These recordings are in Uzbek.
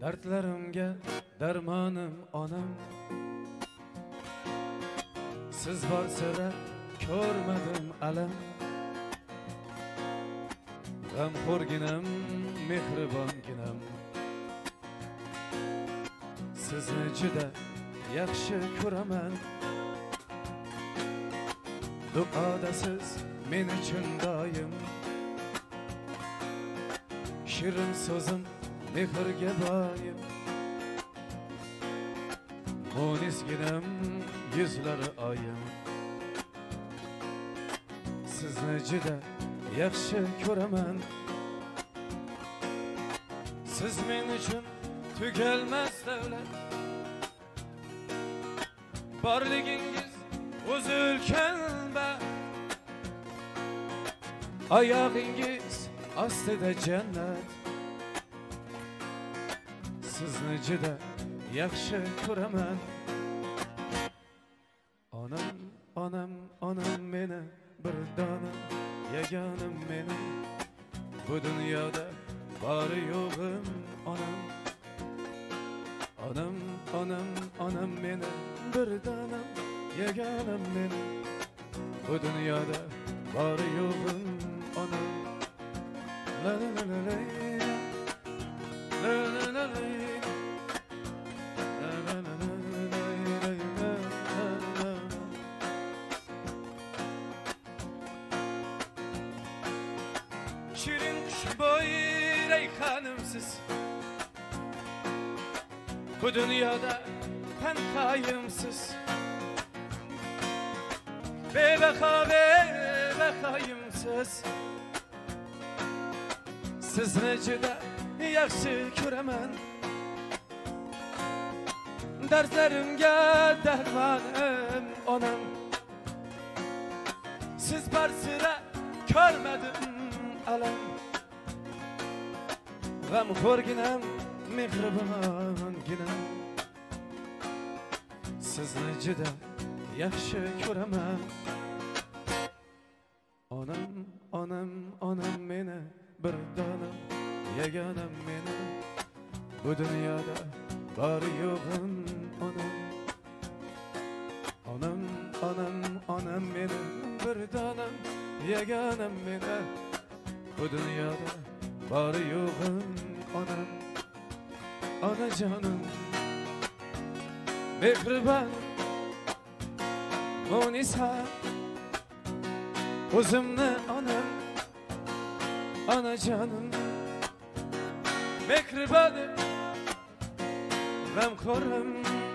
Dardlarimga darmonim onam, siz bor sira ko'rmadim alam. G'amxo'rginam, mehribonginam, sizni juda yaxshi ko'raman. Duodasiz men uchun doim, shirin so'zim mehrga boyim. Mo'nisginam, yuzlari oyim, sizni juda yaxshi ko'raman. Siz men uchun tugalmas davlat, borligingiz o'zi ulkan baxt. Oyog'ingiz ostida jannat, sizni juda yaxshi ko'raman. Onam, onam, onam meni bir dona, yagonim meni bu dunyoda bori yo'g'im onam. Onam, onam, onam meni bir dona, yagonim meni bu dunyoda bori yo'g'im onam. La la la la la la la la la. Şirin boy reyhanımsız, bu dünyada tenhayımsız. Bebeka bebekayımsız, sizni juda yaxshi ko'raman. Dardlarimga darmonim onam, siz bor sira ko'rmadim alam. G'amxo'rginam, mehribonginam, sizni juda yaxshi ko'raman. Onam, onam, onam meni bir dona, yagonam meni bu dunyoda bori yo'g'im onam. Onam, onam, onam meni bir dona, yagonam meni bu dunyoda bori yo'g'im onam. Onajonim mehribon, Munisa o'zimni onam. Onajonim mehribonim, g'amxo'rim,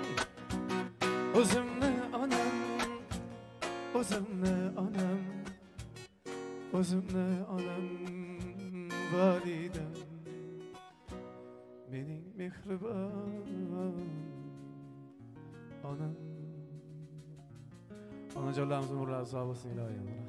o'zimni onam. O'zimni onam, o'zimni onam, validam, mening mehribon onam. Onajonlarimiz umrlari sog' bo'lsin iloyim.